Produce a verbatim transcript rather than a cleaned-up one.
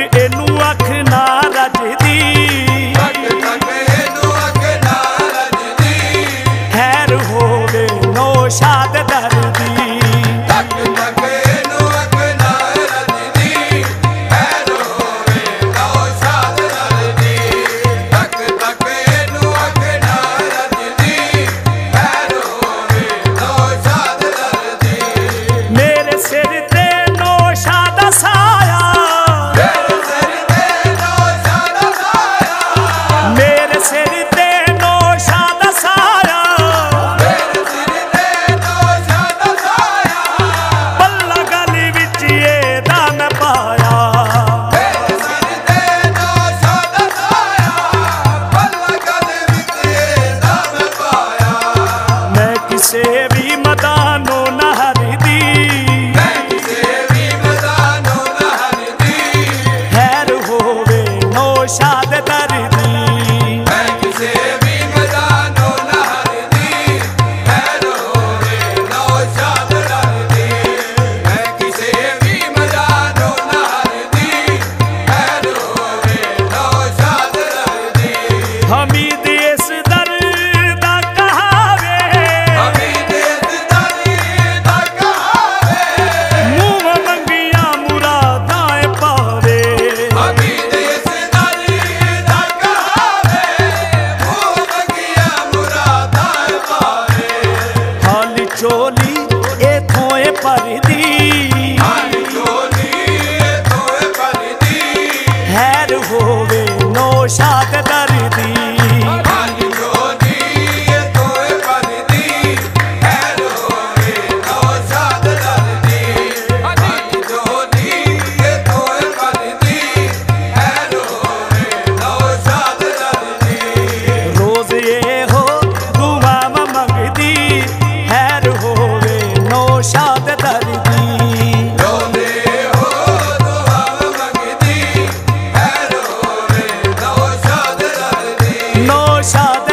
Inu अख ना रजदी, तक तक एनू अख ना रजदी, खैर होवे नौशाद दर्दी। तक तक एनू अख ना रजदी, खैर होवे नौशाद दर्दी। तक तक एनू अख ना रजदी, खैर होवे नौशाद दर्दी। मेरे सिर ते नौशाद साया, मेरे सिर ते नौशाद साया, मेरे सिर ते नौशाद साया, मेरे सिर ते नौशाद साया, पल्ला गली विच एदा मैं पाया। मेरे सिर ते नौशाद साया, पल्ला गली विच एदा मैं पाया। मैं किसे भी मदानों न हरदी, मैं किसे भी मदानों न हरदी, खैर होवे नौशाद दर्दी। मैं किसे भी मदानों न हरदी, खैर होवे नौशाद दर्दी। मैं किसे भी मदानों न हरदी, खैर होवे नौशाद दर्दी। हमीद इस दर्द कहावे, हमीद इस दर्द कहावे, मुँह मंगिया मुरादां पावे। हमीद इस दर्द कहावे, मुँह मंगिया मुरादां पावे। हाल चोली एथों ए परदी, हाल चोली तोए परदी, खैर होवे नौशाद दर्दी। हाल चोली तोए परदी, खैर होवे नौशाद दर्दी। हाल चोली तोए परदी, खैर होवे नौशाद दर्दी। रोज ये हो दुआ मंगदी, खैर होवे नौशाद दर्दी। रोंदे हो दुआ मंगदी, खैर होवे नौशाद दर्दी। नौशाद